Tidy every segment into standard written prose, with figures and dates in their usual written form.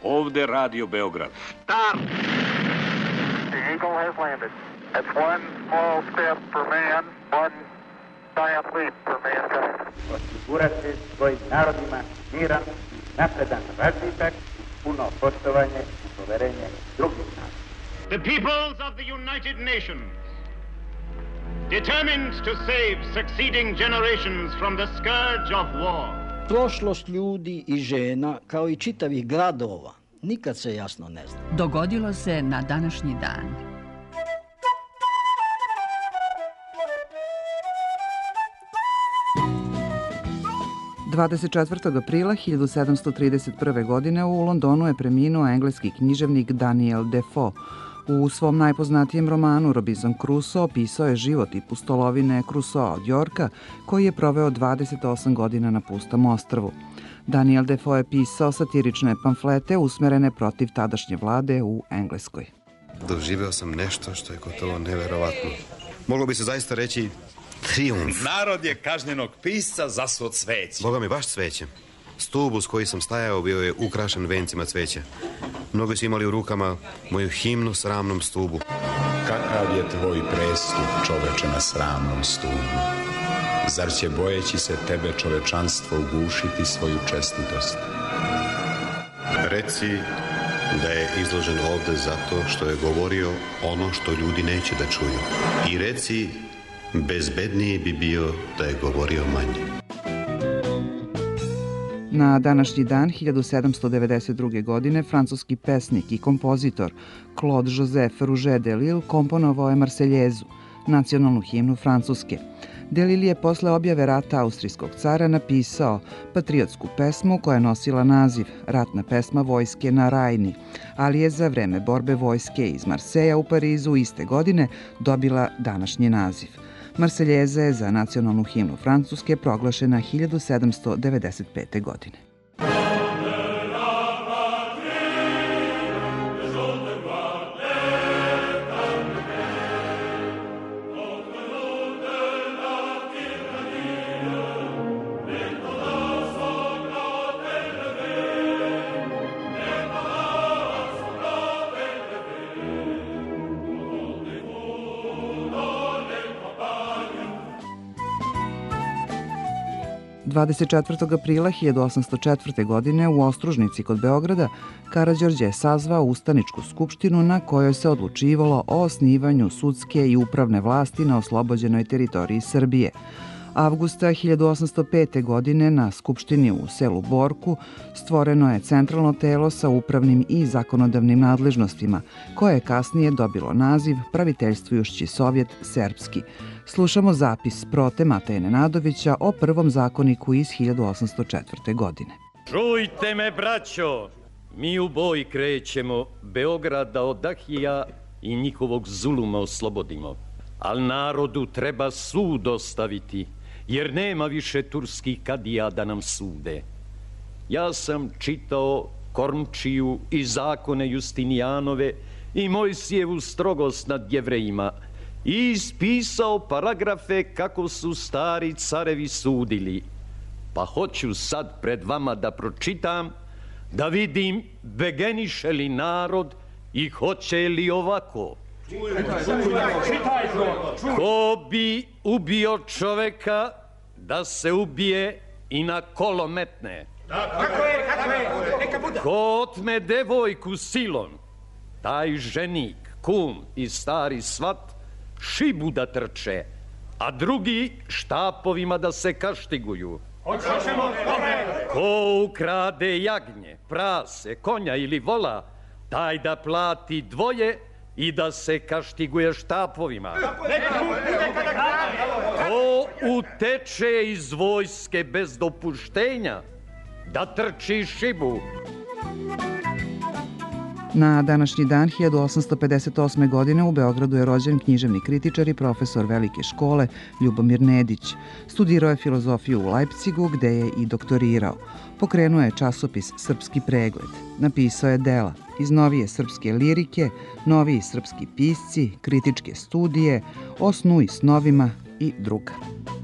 Ovde Radio Beograd. Start! The Eagle has landed. That's one small step for man, one giant leap for mankind. Osigurati svojim narodima miran, napredan razvitak, puno poštovanje i poverenje drugih naroda. The peoples of the United Nations, determined to save succeeding generations from the scourge of war. Prošlost ljudi i žena, kao i čitavih gradova, nikad se jasno ne zna. Dogodilo se na današnji dan. – 24. aprila 1731. godine u Londonu je preminuo engleski književnik Daniel Defoe. U svom najpoznatijem romanu Robinson Crusoe opisao je život i pustolovine Crusoea od Yorka, koji je proveo 28 godina na pustom ostrvu. Daniel Defoe je pisao satirične pamflete usmerene protiv tadašnje vlade u Engleskoj. Doživeo sam nešto što je gotovo neverovatno. Moglo bi se zaista reći trijumf. Narod je kažnjenog pisca zasuo cveće. Boga mi, baš cveće. Stub uz koji sam stajao bio je ukrašen vencima cveća. Mnogi su imali u rukama moju himnu sramnom stubu. Kakav je tvoj prestup, čoveče, na sramnom stubu? Zar će bojeći se tebe čovečanstvo ugušiti svoju čestitost? Reci da je izložen ovde zato što je govorio ono što ljudi neće da čuju. I reci, bezbedniji bi bio da je govorio manje. Na današnji dan 1792. godine francuski pesnik i kompozitor Claude Joseph Rouget de Lille komponovao je Marseljezu, nacionalnu himnu Francuske. De Lille je posle objave rata austrijskog cara napisao patriotsku pesmu koja je nosila naziv Ratna pesma vojske na Rajni, ali je za vreme borbe vojske iz Marseja u Parizu iste godine dobila današnji naziv. Marseljeza je za nacionalnu himnu Francuske proglašena 1795. godine. – 24. aprila 1804. godine u Ostružnici kod Beograda Karađorđe je sazvao ustaničku skupštinu na kojoj se odlučivalo o osnivanju sudske i upravne vlasti na oslobođenoj teritoriji Srbije. Avgusta 1805. godine na skupštini u selu Borku stvoreno je centralno telo sa upravnim i zakonodavnim nadležnostima, koje je kasnije dobilo naziv Praviteljstvujući Sovjet Serbski. Slušamo zapis Prote Mateje Nenadovića o prvom zakoniku iz 1804. godine. Čujte me, braćo, mi u boj krećemo, Beograda od Dahija i njihovog zuluma oslobodimo. Al narodu treba sud ostaviti, jer nema više turskih kadija da nam sude. Ja sam čitao Kormčiju i zakone Justinijanove i Mojsijevu strogost nad Jevrejima i ispisao paragrafe kako su stari carevi sudili. Pa hoću sad pred vama da pročitam, da vidim begeniše li narod i hoće li ovako. Ko bi ubio čoveka, da se ubije i na kolo metne. Ko otme devojku silom, taj ženik, kum i stari svat šibu da trče, a drugi štapovima da se kaštiguju. Ko ukrade jagnje, prase, konja ili vola, taj da plati dvoje i da se kaštiguje štapovima. Ko uteče iz vojske bez dopuštenja, da trči šibu. Na današnji dan 1858. godine u Beogradu je rođen književni kritičar i profesor velike škole Ljubomir Nedić. Studirao je filozofiju u Leipzigu, gde je i doktorirao. Pokrenuo je časopis Srpski pregled. Napisao je dela iz novije srpske lirike, noviji srpski pisci, kritičke studije, O snu i snovima i druga.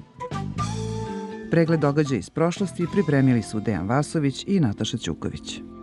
Pregled događaja iz prošlosti pripremili su Dejan Vasović i Nataša Ćuković.